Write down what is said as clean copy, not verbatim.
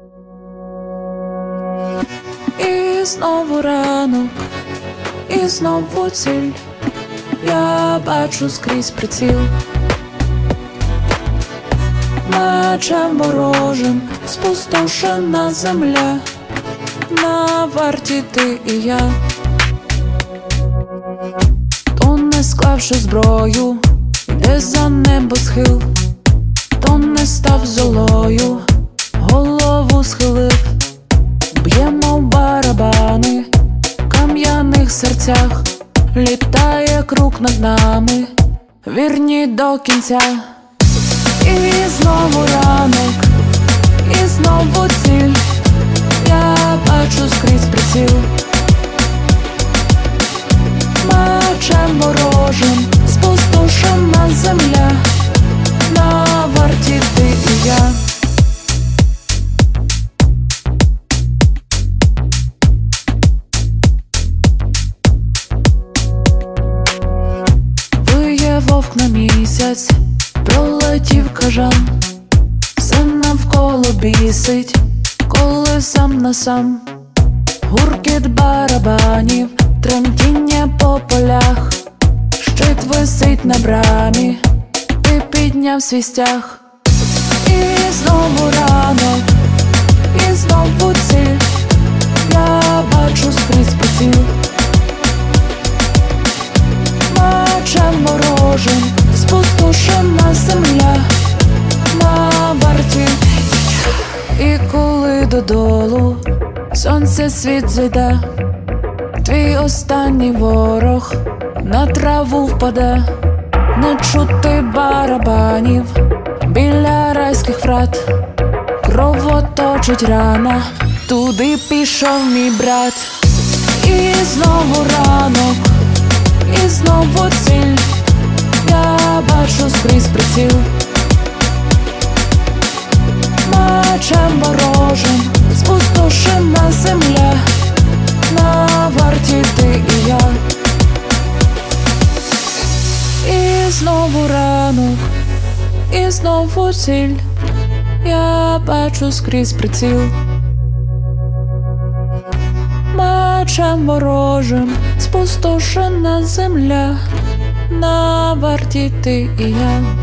І знову ранок, і знову ціль. Я бачу скрізь приціл. Мечем ворожим спустошена земля. На варті ти і я. То не склавши зброю, йде за небосхил. То не став золою, голову схилив. Б'ємо в барабани в кам'яних серцях. Літає круг над нами, вірні до кінця. І знову ранок, і знову ціль. Я бачу скрізь приціл. Мечем ворожим спустошена земля. На варті ти і я. Виє вовк на місяць, пролетів кажан. Все навколо бісить, коли сам на сам. Гуркіт барабанів, тремтіння по полях. Щит висить на брамі, ти підняв свій стяг. І знову ранок, і знову ціль. Я бачу скрізь приціл. Мечем ворожим спустошена земля. На варті. І коли додолу сонце світ зайде, твій останній ворог на траву впаде. Не чути барабанів біля райських врат. Кровоточить рана, туди пішов мій брат. І знову ранок, і знову ціль. Я бачу скрізь приціл. Мечем ворожим спустошена земля. На варті ти і я. І знову ранок, і знову ціль. Я бачу скрізь приціл. Мечем ворожим спустошена земля. На варті ти і я.